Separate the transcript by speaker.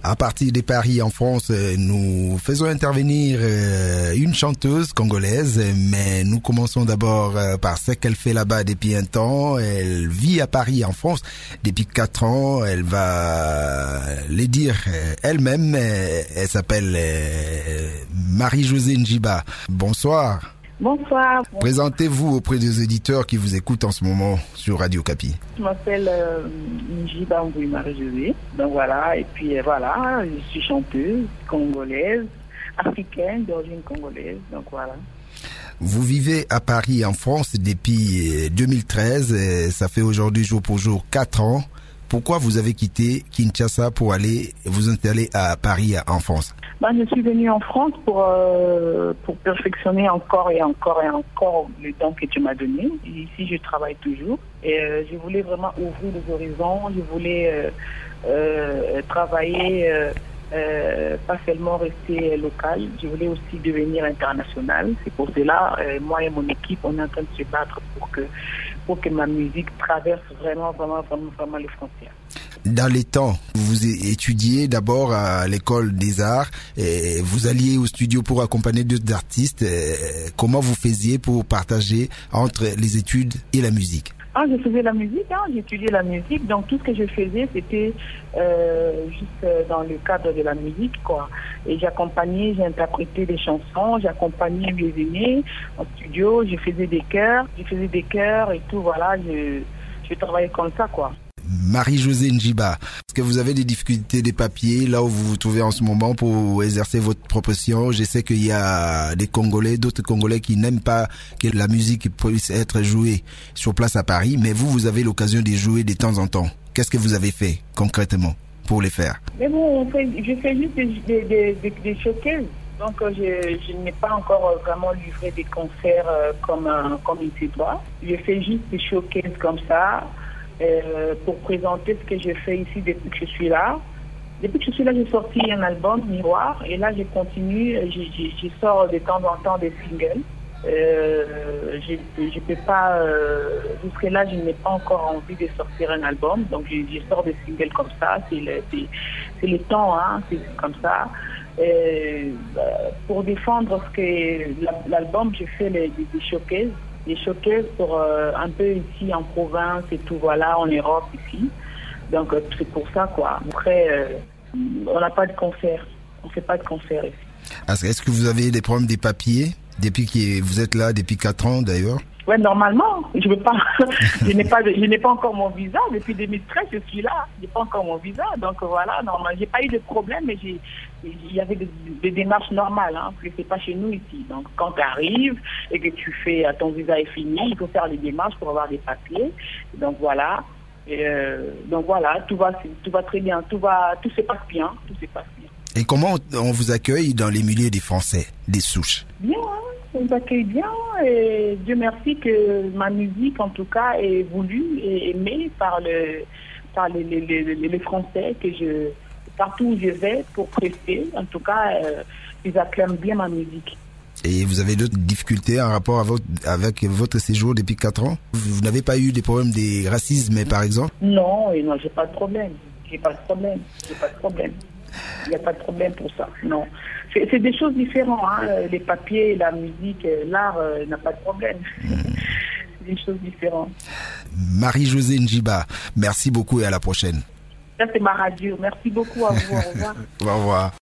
Speaker 1: À partir de Paris en France, nous faisons intervenir une chanteuse congolaise, mais nous commençons d'abord par ce qu'elle fait là-bas depuis un temps. Elle vit à Paris en France depuis 4 ans. Elle va le dire elle-même. Elle s'appelle Marie-Josée Njiba. Bonsoir.
Speaker 2: Bonsoir.
Speaker 1: Présentez-vous auprès des auditeurs qui vous écoutent en ce moment sur Radio Kapi.
Speaker 2: Je m'appelle Njiba Marie-Josée. Donc voilà, et puis voilà, je suis chanteuse congolaise, africaine, d'origine congolaise. Donc voilà.
Speaker 1: Vous vivez à Paris en France depuis 2013. Ça fait aujourd'hui jour pour jour 4 ans. Pourquoi vous avez quitté Kinshasa pour aller vous installer à Paris en France?
Speaker 2: Je suis venue en France pour perfectionner encore et encore le temps que tu m'as donné. Ici, je travaille toujours. Et je voulais vraiment ouvrir les horizons. Je voulais travailler, pas seulement rester local. Je voulais aussi devenir international. C'est pour cela, moi et mon équipe, on est en train de se battre pour que ma musique traverse vraiment les frontières.
Speaker 1: Dans les temps, vous étudiez d'abord à l'école des arts, et vous alliez au studio pour accompagner d'autres artistes. Comment vous faisiez pour partager entre les études et la musique?
Speaker 2: Je faisais la musique, j'étudiais la musique, donc tout ce que je faisais, c'était juste dans le cadre de la musique, quoi. Et j'accompagnais, j'interprétais des chansons, j'accompagnais mes aînés en studio, je faisais des chœurs et tout, voilà, je travaillais comme ça, quoi.
Speaker 1: Marie-Josée Njiba, est-ce que vous avez des difficultés des papiers là où vous vous trouvez en ce moment pour exercer votre profession? Je sais qu'il y a d'autres Congolais qui n'aiment pas que la musique puisse être jouée sur place à Paris, mais vous avez l'occasion de jouer de temps en temps. Qu'est-ce que vous avez fait concrètement pour les faire?
Speaker 2: Mais bon, je fais juste des showcases. Donc je n'ai pas encore vraiment livré des concerts comme il se doit. Je fais juste des showcases comme ça. Pour présenter ce que je fais ici depuis que je suis là. Depuis que je suis là, j'ai sorti un album, Miroir, et là, je continue, je sors de temps en temps des singles. Je peux pas, jusque là, je n'ai pas encore envie de sortir un album, donc je sors des singles comme ça, c'est le temps, c'est comme ça. Pour défendre l'album, je fais des showcases. Des showcases pour un peu ici en province et tout, voilà, en Europe ici. Donc c'est pour ça, quoi. Après, on n'a pas de concert. On fait pas de concert ici.
Speaker 1: Est-ce que vous avez des problèmes des papiers depuis que vous êtes là, depuis 4 ans d'ailleurs?
Speaker 2: Ouais, normalement, je veux pas. je n'ai pas encore mon visa depuis 2013. Je suis là, j'ai pas encore mon visa, donc voilà. Normalement, j'ai pas eu de problème, mais il y avait des démarches normales, que c'est pas chez nous ici. Donc quand tu arrives et que tu fais, ton visa est fini, il faut faire les démarches pour avoir des papiers. Donc voilà. Donc voilà, tout va très bien, tout se passe bien,
Speaker 1: Et comment on vous accueille dans les milieux des Français, des souches?
Speaker 2: Bien. On nous accueille bien et Dieu merci que ma musique en tout cas est voulue et aimée par les Français, partout où je vais pour prester, en tout cas ils acclament bien ma musique.
Speaker 1: Et vous avez d'autres difficultés en rapport avec votre séjour depuis 4 ans? Vous n'avez pas eu des problèmes de racisme par exemple?
Speaker 2: Non, j'ai pas de problème. Il n'y a pas de problème pour ça, non. C'est des choses différentes, les papiers, la musique, l'art n'a pas de problème. C'est des choses différentes.
Speaker 1: Marie-Josée Njiba, merci beaucoup et à la prochaine.
Speaker 2: Ça c'est ma radio. Merci beaucoup à vous, au revoir.
Speaker 1: Au revoir.